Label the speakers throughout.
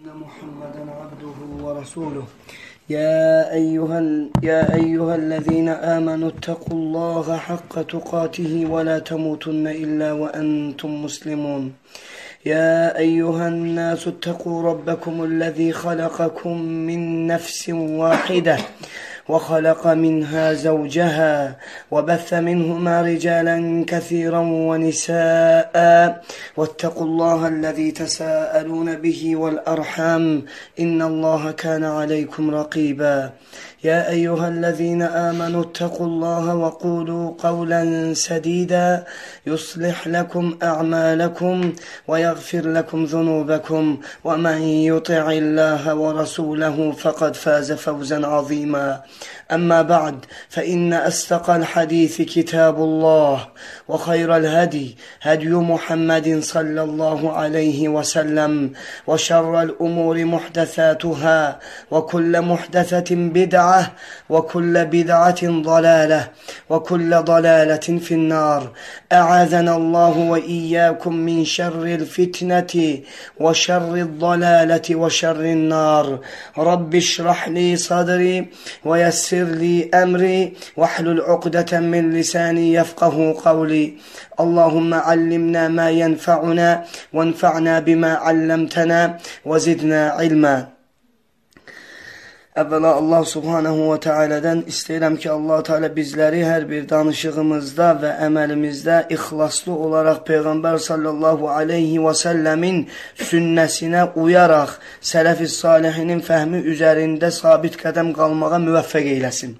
Speaker 1: أن محمدا عبده ورسوله يا أيها الذين آمنوا اتقوا الله حق تقاته ولا تموتن إلا وأنتم مسلمون يا أيها الناس اتقوا ربكم الذي خلقكم من نفس واحدة وخلق منها زوجها وبث منهما رجالا كثيرا ونساء واتقوا الله الذي تساءلون به والأرحام إن الله كان عليكم رقيبا يا أيها الذين آمنوا اتقوا الله وقولوا قولا سديدا يصلح لكم أعمالكم ويغفر لكم ذنوبكم ومن يطع الله ورسوله فقد فاز فوزا عظيما أما بعد فإن أصدق الحديث كتاب الله وخير الهدي هدي محمد صلى الله عليه وسلم وشر الأمور محدثاتها وكل محدثة بدعة وكل بدعة ضلالة وكل ضلالة في النار أعاذنا الله وإياكم من شر الفتنة وشر الضلالة وشر النار رب اشرح لي صدري ويسر لي أمري واحلل عقدة من لساني يفقه قولي اللهم علمنا ما ينفعنا وانفعنا بما علمتنا وزدنا علما. Əvvəla Allah subhanahu və teala'dan istəyirəm ki, Allah Teala bizləri hər bir danışığımızda və əməlimizdə ixlaslı olaraq Peyğəmbər sallallahu aleyhi və səlləmin sünnəsinə uyaraq sələf-i salihinin fəhmi üzərində sabit qədəm qalmağa müvəffəq eyləsin.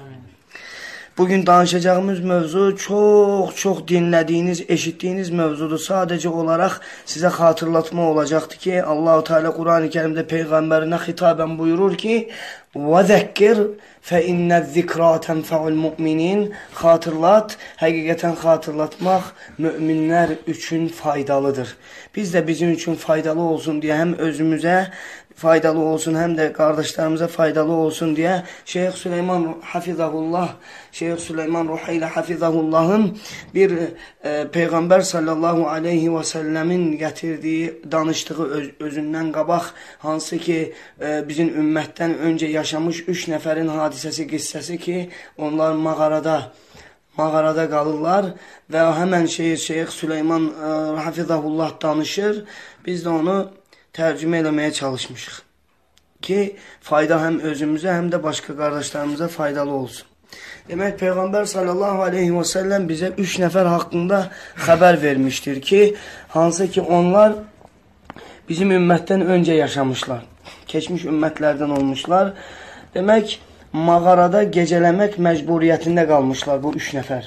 Speaker 1: Bugün danışacağımız mövzu çox dinlədiyiniz, eşitdiyiniz mövzudur. Sadəcə olaraq sizə xatırlatma olacaqdır ki, Allah-u Teala Quran-ı Kerimdə Peyğəmbərinə xitabən buyurur ki, وَذَكِّرْ فَإِنَّ الذِّكْرَى تَنْفَعُ الْمُؤْمِنِينَ Xatırlat, həqiqətən xatırlatmaq müminlər üçün faydalıdır. Biz də bizim üçün faydalı olsun deyə həm özümüzə faydalı olsun, həm də qardaşlarımıza faydalı olsun deyə Şeyx Süleyman Hafizahullah, Şeyx Süleyman Ruhayla Hafizahullahın bir Peyğəmbər sallallahu aleyhi və səlləmin gətirdiyi, danışdığı özündən qabaq, hansı ki bizim ümmətdən öncə yaşamış 3 nəfərin hadisəsi, qissəsi ki, onlar mağarada qalırlar və həmən Şeyx Süleyman Hafizahullah danışır. Biz də onu tərcümə eləməyə çalışmışıq ki, fayda həm özümüzə, həm də başqa qardaşlarımıza faydalı olsun. Demək, Peyğəmbər sallallahu aleyhi və səlləm bizə 3 nəfər haqqında xəbər vermişdir ki, hansı ki onlar bizim ümmətdən öncə yaşamışlar, keçmiş ümmətlərdən olmuşlar. Demək, mağarada gecələmək məcburiyyətində qalmışlar bu 3 nəfər.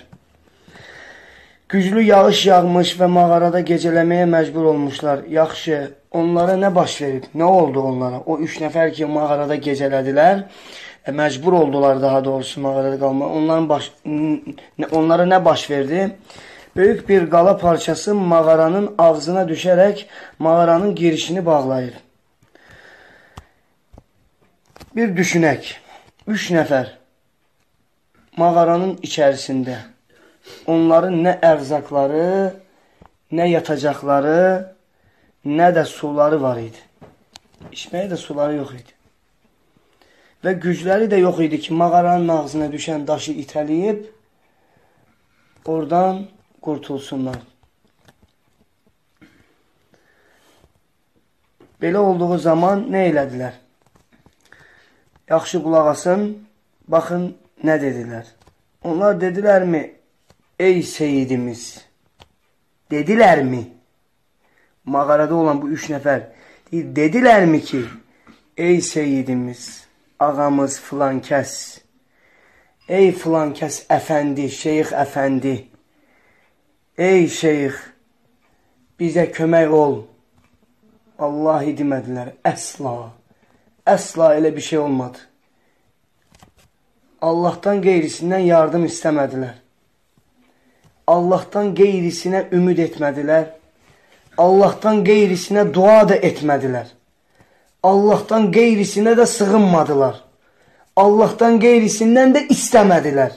Speaker 1: Güclü yağış yağmış və mağarada gecələməyə məcbur olmuşlar. Yaxşı, onlara nə baş verib? Nə oldu onlara? O 3 nəfər ki, mağarada gecələdilər, məcbur oldular daha doğrusu mağarada qalmağa. Onlara nə baş verdi? Böyük bir qala parçası mağaranın ağzına düşərək mağaranın girişini bağlayır. Bir düşünək, 3 nəfər mağaranın içərisində. Onların nə ərzaqları, nə yatacaqları, nə də suları var idi. İçməyə də suları yox idi. Və gücləri də yox idi ki, mağaranın ağzına düşən daşı itələyib, oradan qurtulsunlar. Belə olduğu zaman nə elədilər? Yaxşı qulaq asın, baxın nə dedilər. Onlar dedilərmi, ey seyidimiz, dedilərmi? Mağarada olan bu 3 nəfər dedilərmi ki, ey seyidimiz, ağamız filan kəs, ey filan kəs əfəndi, şeyx əfəndi, ey şeyx, bizə kömək ol. Vallahi demədilər, əsla elə bir şey olmadı. Allahdan qeyrisindən yardım istəmədilər. Allahdan qeyrisinə ümid etmədilər. Allahdan qeyrisinə dua da etmədilər. Allahdan qeyrisinə də sığınmadılar. Allahdan qeyrisindən də istəmədilər.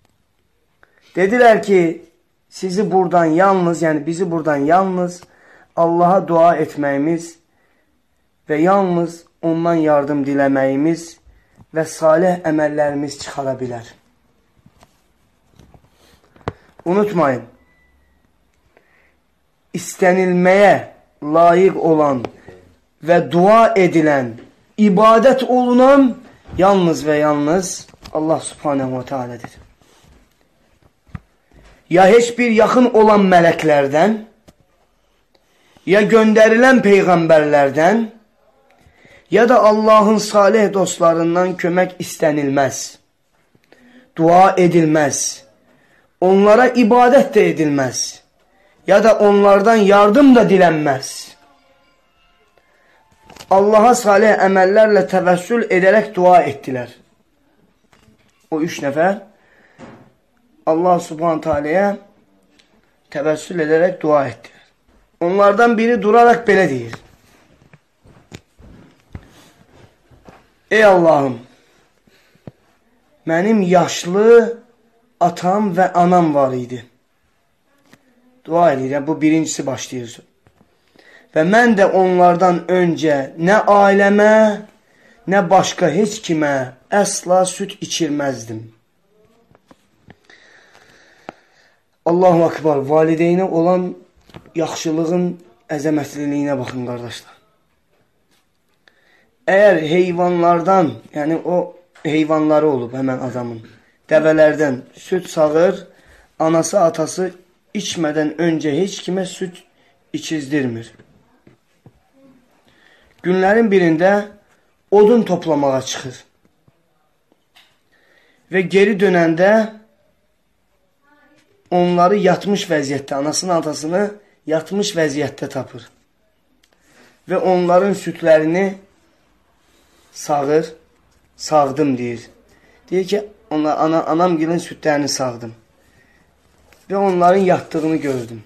Speaker 1: Dedilər ki, sizi buradan yalnız, yəni bizi buradan yalnız Allaha dua etməyimiz və yalnız ondan yardım diləməyimiz və salih əməllərimiz çıxara bilər. Unutmayın, istənilməyə layiq olan və dua edilən, ibadət olunan yalnız və yalnız Allah subhanehu və teala'dır. Ya heç bir yaxın olan mələklərdən, ya göndərilən peyğəmbərlərdən, ya da Allahın salih dostlarından kömək istənilməz, dua edilməz, onlara ibadət də edilməz, ya da onlardan yardım da dilənməz. Allaha salih əməllərlə təvəssül edərək dua etdilər. O 3 nəfər Allah subhanahu teala'ya təvəssül edərək dua etdilər. Onlardan biri duraraq belə deyir: Ey Allahım, mənim yaşlı atam və anam var idi. Dua edirəm, bu birincisi başlayır. Və mən də onlardan öncə nə ailəmə, nə başqa heç kimə əsla süt içirməzdim. Allahu Akbar, valideynə olan yaxşılığın əzəmətliliyinə baxın, qardaşlar. Əgər heyvanlardan, yəni o heyvanları olub həmən adamın, dəvələrdən süt sağır, anası, atası içmədən öncə heç kimə süt içizdirmir. Günlərin birində odun toplamağa çıxır. Və geri dönəndə onları yatmış vəziyyətdə, anasını, atasını yatmış vəziyyətdə tapır. Və onların sütlərini sağır, sağdım deyir. Deyir ki, anamgilin sütlərini sağdım. Və onların yatdığını gördüm.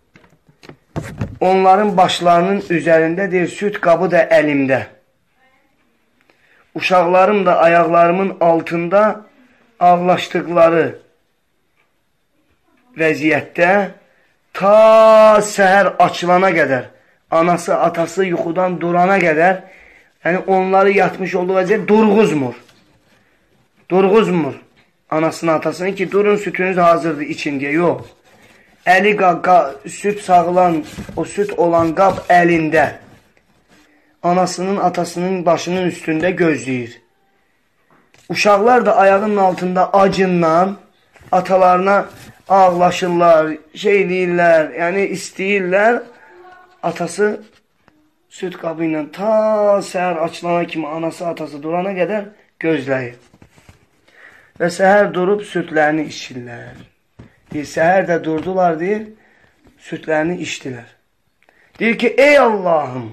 Speaker 1: Onların başlarının üzərində deyir, süt qabı da əlimdə. Uşaqlarım da ayaqlarımın altında ağlaşdıqları vəziyyətdə ta səhər açılana qədər, anası, atası yuxudan durana qədər, yəni onları yatmış olduğu vəziyyət durğuzmur. Durğuzmur anasını, atasını ki, durun sütünüz hazırdır için deyə, yox. Əli süt sağılan, o süt olan qab əlində. Anasının, atasının başının üstündə gözləyir. Uşaqlar da ayağının altında acından atalarına ağlaşırlar, şey deyirlər, yəni istəyirlər. Atası süt qabı ilə ta səhər açılana kimi anası, atası durana qədər gözləyir. Və səhər durub sütlərini içirlər. Deyir, səhər də durdular, deyir, sütlərini içdilər. Deyir ki, ey Allahım,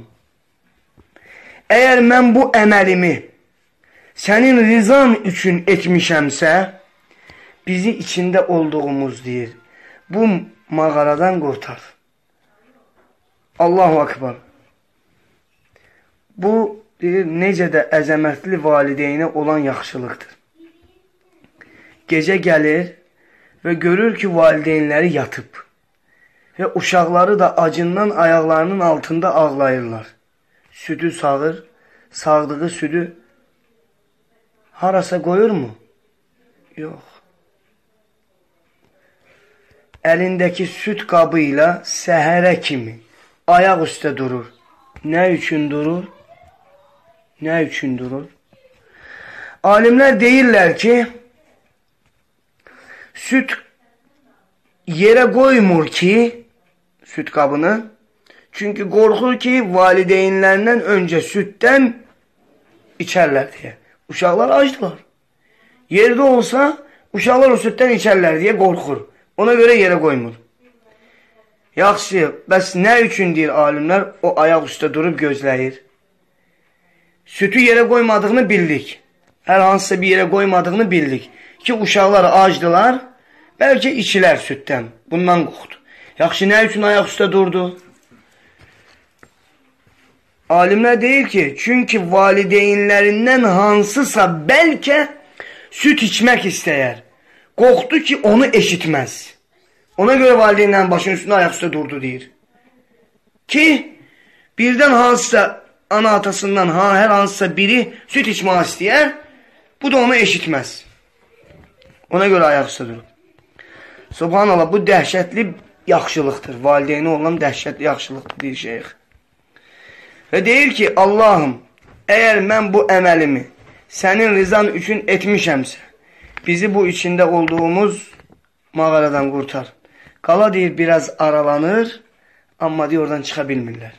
Speaker 1: əgər mən bu əməlimi sənin rizan üçün etmişəmsə, bizi içində olduğumuz, deyir, bu mağaradan qurtar. Allahu Akbar. Bu, deyir, necə də əzəmətli valideynə olan yaxşılıqdır. Gecə gəlir və görür ki, valideynləri yatıb və uşaqları da acından ayaqlarının altında ağlayırlar. Sütü sağır, sağdığı sütü harasa qoyur mu? Yox. Əlindəki süt qabı ilə səhərə kimi ayaq üstə durur. Nə üçün durur? Nə üçün durur? Alimlər deyirlər ki, süt yerə qoymur ki, süt qabını, çünki qorxur ki, valideynlərindən öncə sütdən içərlər deyə. Uşaqlar acdılar. Yerdə olsa, uşaqlar o sütdən içərlər deyə qorxur. Ona görə yerə qoymur. Yaxşı, bəs nə üçün deyir alimlər, o ayaq üstə durub gözləyir? Sütü yerə qoymadığını bildik. Hər hansısa bir yerə qoymadığını bildik. Ki, uşaqlar acdılar, bəlkə içilər sütdən. Bundan qorxdu. Yaxşı, nə üçün ayaq üstə durdu? Alimlər deyir ki, çünki valideynlərindən hansısa bəlkə süt içmək istəyər. Qorxdu ki, onu eşitməz. Ona görə valideynlərin başının üstündə ayaq üstə durdu, deyir. ki birdən hansısa ana atasından hər hansısa biri süt içmək istəyər, bu da onu eşitməz. Ona görə ayaq üstə durub. Subhanallah, bu dəhşətli yaxşılıqdır. Valideyni olan dəhşətli yaxşılıqdır, deyir şeyx. Və deyir ki, Allahım, əgər mən bu əməlimi sənin rizan üçün etmişəmsə, bizi bu içində olduğumuz mağaradan qurtar. Qala deyir, biraz aralanır, amma deyir, oradan çıxa bilmirlər.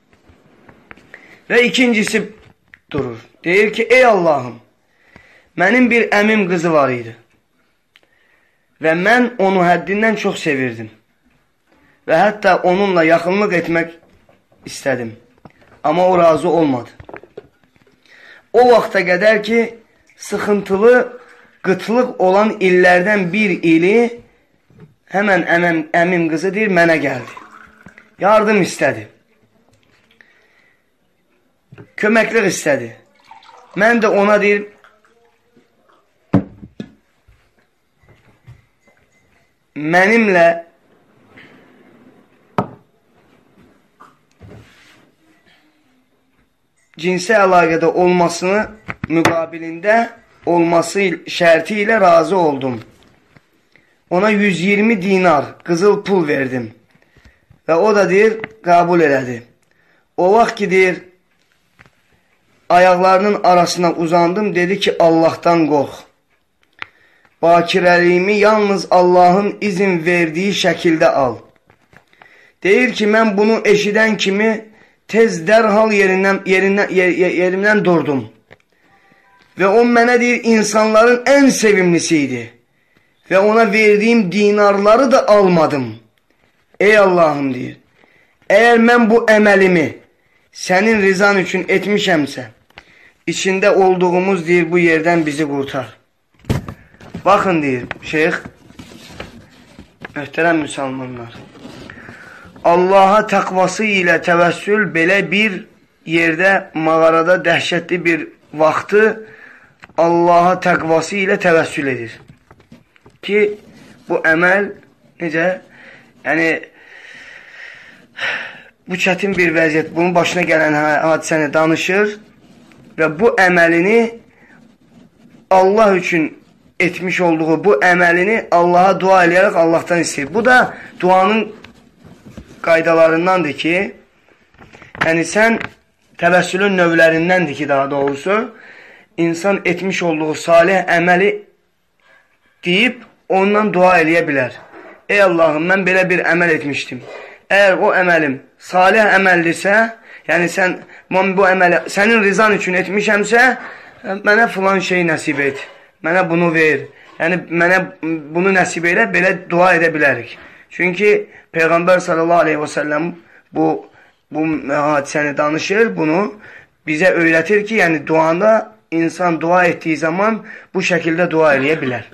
Speaker 1: Və ikincisi durur. Deyir ki, ey Allahım, mənim bir əmim qızı var idi. Və mən onu həddindən çox sevirdim. Və hətta onunla yaxınlıq etmək istədim. Amma o razı olmadı. O vaxta qədər ki, sıxıntılı, qıtlıq olan illərdən bir ili həmən əmim qızı deyir, mənə gəldi. Yardım istədi. Köməklik istədi. Mən də ona deyir, mənimlə cinsi əlaqədə olmasını müqabilində olması şərti ilə razı oldum. Ona 120 dinar qızıl pul verdim. Və o da deyir, qəbul elədi. O vaxt ki, deyir, ayaqlarının arasına uzandım, dedi ki, Allahdan qorx. Bakirəliyimi yalnız Allahın izin verdiyi şəkildə al. Deyir ki, mən bunu eşidən kimi tez dərhal yerimdən durdum. Və o mənə deyir, insanların ən sevimlisi idi. Və ona verdiyim dinarları da almadım. Ey Allahım deyir, əgər mən bu əməlimi sənin rizan üçün etmişəmsə, içində olduğumuz deyir, bu yerdən bizi qurtar. Baxın deyir, şeyx, möhtərəm müsəlmanlar, Allaha təqvası ilə təvəssül belə bir yerdə, mağarada dəhşətli bir vaxtı Allaha təqvası ilə təvəssül edir. Ki, bu əməl necə, yəni, bu çətin bir vəziyyət, bunun başına gələn hadisəni danışır və bu əməlini Allah üçün etmiş olduğu bu əməlini Allaha dua eləyərək Allahdan istəyir. Bu da duanın qaydalarındandır ki, yəni sən təvəssülün növlərindəndir ki, daha doğrusu, insan etmiş olduğu salih əməli deyib, ondan dua eləyə bilər. Ey Allahım, mən belə bir əməl etmişdim. Əgər o əməlim salih əməldirsə, yəni sən bu əməli sənin rizan üçün etmişəmsə, mənə filan şey nəsib et, mənə bunu ver, yəni mənə bunu nəsib elə, belə dua edə bilərik. Çünki Peyğəmbər sallallahu aleyhi və səlləm bu hadisəni danışır, bunu bizə öyrətir ki, yəni duanda insan dua etdiyi zaman bu şəkildə dua eləyə bilər.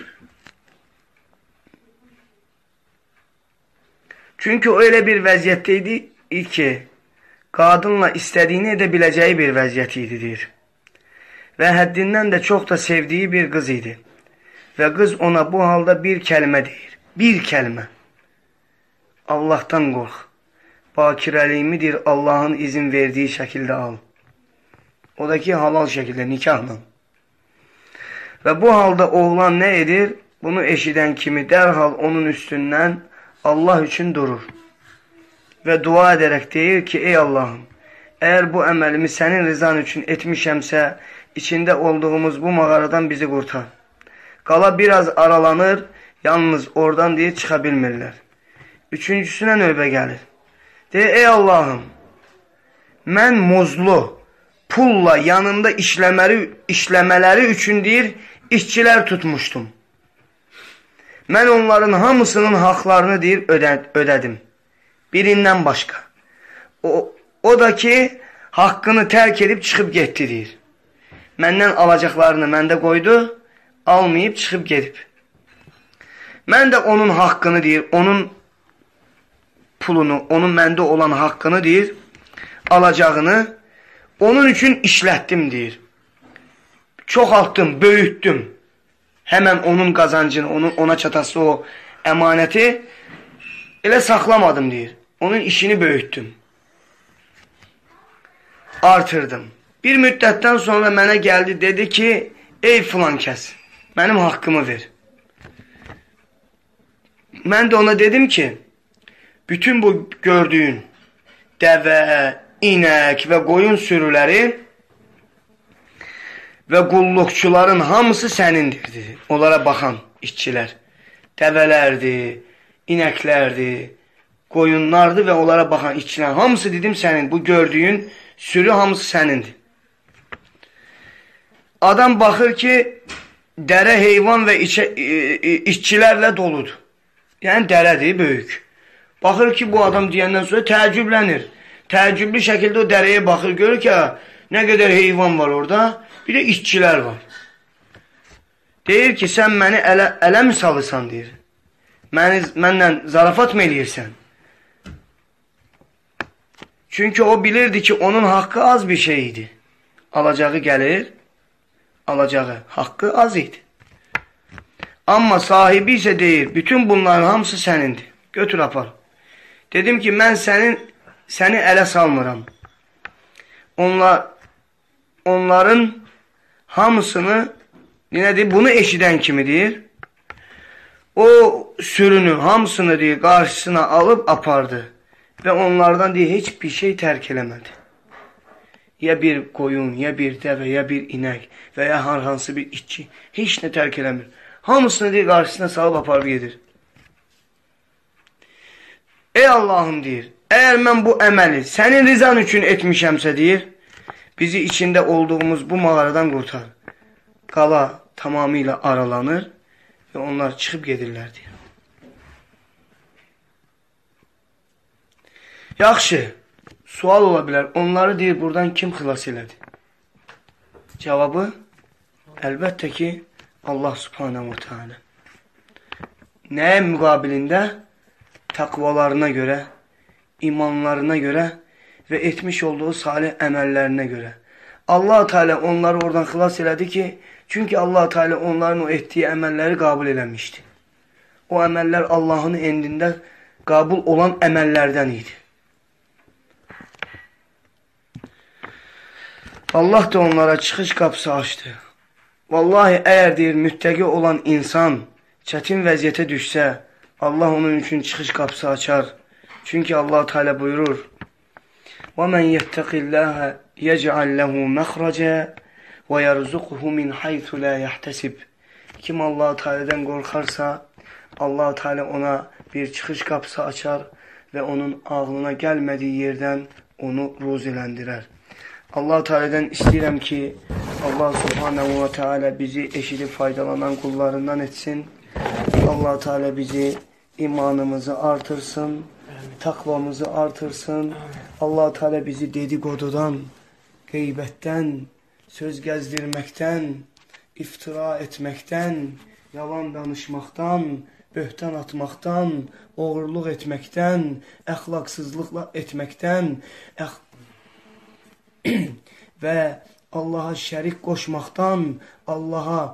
Speaker 1: Çünki o elə bir vəziyyətdə idi ki, qadınla istədiyini edə biləcəyi bir vəziyyət idi, deyir. Və həddindən də çox da sevdiyi bir qız idi. Və qız ona bu halda bir kəlmə deyir. Bir kəlmə. Allahdan qorx. Bakirəliyimidir, Allahın izin verdiyi şəkildə al. O da ki, halal şəkildə, nikahla. Və bu halda oğlan nə edir? Bunu eşidən kimi dərhal onun üstündən Allah üçün durur. Və dua edərək deyir ki, ey Allahım, əgər bu əməlimi sənin rizan üçün etmişəmsə, içində olduğumuz bu mağaradan bizi qurtar. Qala biraz aralanır, yalnız oradan deyir, çıxa bilmirlər. Üçüncüsünə növbə gəlir. Deyir, ey Allahım, mən muzlu, pulla yanında işləmələri üçün deyir, işçilər tutmuşdum. Mən onların hamısının haqlarını deyir, ödədim. Birindən başqa. O da ki, haqqını tərk edib çıxıb getdi, deyir. Məndən alacaqlarını məndə qoydu, almayıb çıxıb gedib. Mən də onun haqqını deyir, onun pulunu, onun məndə olan haqqını deyir, alacağını onun üçün işlətdim, deyir. Çoxaltdım, böyütdüm. Həmən onun qazancını, ona çatası o əmanəti elə saxlamadım, deyir. Onun işini böyütdüm. artırdım. Bir müddətdən sonra mənə gəldi, dedi ki, ey filan kəs, mənim haqqımı ver. Mən də ona dedim ki, bütün bu gördüyün dəvə, inək və qoyun sürüləri və qulluqçuların hamısı sənindir, dedi. Onlara baxan işçilər. Dəvələrdir, inəklərdir, qoyunlardır və onlara baxan işçilər. Hamısı dedim sənin, bu gördüyün sürü hamısı sənindir. Adam baxır ki, dərə heyvan və işçilərlə doludur. Yəni dərədir, böyük. Baxır ki, bu adam deyəndən sonra təəccüblənir. Təəccüblü şəkildə o dərəyə baxır, görür ki, nə qədər heyvan var orada, bir də işçilər var. Deyir ki, sən məni ələ mi salırsan, deyir. Mənlə zarafat mı eləyirsən? Çünki o bilirdi ki, onun haqqı az bir şey idi. Alacağı gəlir, alacağı haqqı az idi. Amma sahibi isə deyir, bütün bunların hamısı sənindir. Götür apar. Dedim ki, mən səni ələ salmıram. Onların hamısını, deyir, bunu eşidən kimi deyir, o sürünü hamısını deyir, qarşısına alıb apardı. Və onlardan deyir, heç bir şey tərk eləmədi. Ya bir qoyun, ya bir dəvə, ya bir inək və ya hər hansı bir işçi. Heç nə tərk eləmir. Hamısını deyir, qarşısına salıb aparıb gedir. Ey Allahım, deyir, əgər mən bu əməli sənin rizan üçün etmişəmsə, deyir, bizi içində olduğumuz bu mağaradan qurtar. Qala tamamilə aralanır və onlar çıxıb gedirlər, deyir. Yaxşı, sual ola bilər, onları deyir, buradan kim xilas elədi? Cavabı, əlbəttə ki, Allah subhanahu wa ta'ala. Nəyə müqabilində? Təqvalarına görə, imanlarına görə və etmiş olduğu salih əməllərinə görə. Allah Teala onları oradan xilas elədi ki, çünki Allah Teala onların o etdiyi əməlləri qəbul eləmişdi. O əməllər Allahın indində qəbul olan əməllərdən idi. Allah da onlara çıxış qapısı açdı. Vallahi, əgər deyir, müttəqi olan insan çətin vəziyyətə düşsə, Allah onun üçün çıxış qapısı açar. Çünki Allah Teala buyurur, وَمَنْ يَتَّقِ اللّٰهَ يَجْعَلْ لَهُ مَخْرَجًا وَيَرْزُقُهُ مِنْ حَيْثُ لَا يَحْتَسِبْ. Kim Allah Teala'dan qorxarsa, Allah Teala ona bir çıxış qapısı açar və onun ağlına gəlmədiyi yerdən onu ruziləndirər. Allah Teala'dan istəyirəm ki, Allah Subhanahu wa Teala bizi eşidib faydalanan qullarından etsin. Allah Teala bizi imanımızı artırsın, takvamızı artırsın. Allah Teala bizi dedikodudan, qeybətdən, söz gəzdirməkdən, iftira etməkdən, yalan danışmaqdan, böhtan atmaqdan, oğurluq etməkdən, əxlaqsızlıqla etməkdən və Allaha şərik qoşmaqdan, Allaha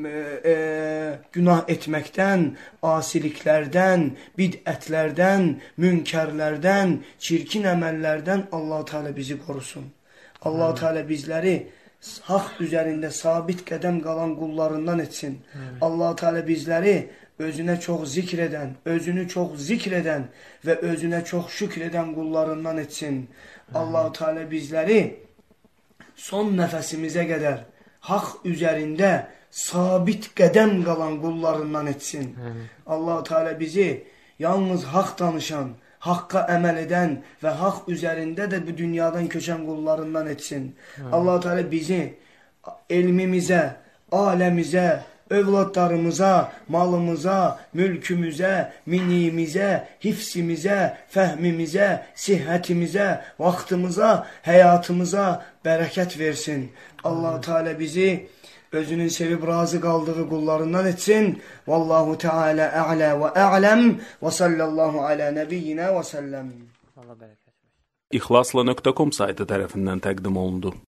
Speaker 1: günah etməkdən, asiliklərdən, bidətlərdən, münkərlərdən, çirkin əməllərdən Allah Teala bizi qorusun. Allah Teala bizləri haqq üzərində sabit qədəm qalan qullarından etsin. Allah Teala bizləri özünə çox zikr edən, özünü çox zikr edən və özünə çox şükr edən qullarından etsin. Allah Teala bizləri son nəfəsimizə qədər haqq üzərində sabit qədəm qalan qullarından etsin. Allah Teala bizi yalnız haqq danışan, haqqa əməl edən və haqq üzərində də bu dünyadan köçən qullarından etsin. Allah Teala bizi elmimizə, aləmizə, övladlarımıza, malımıza, mülkümüzə, miniyimizə, hifsimizə, fəhmimizə, sihhətimizə, vaxtımıza, həyatımıza bərəkət versin. Allah Teala bizi özünün sevib razı qaldığı qullarından etsin. Vallahu Teala a'la və a'ləm və sallallahu ala nəbiyyina və səlləm.
Speaker 2: İxlasla.com saytı tərəfindən təqdim olundu.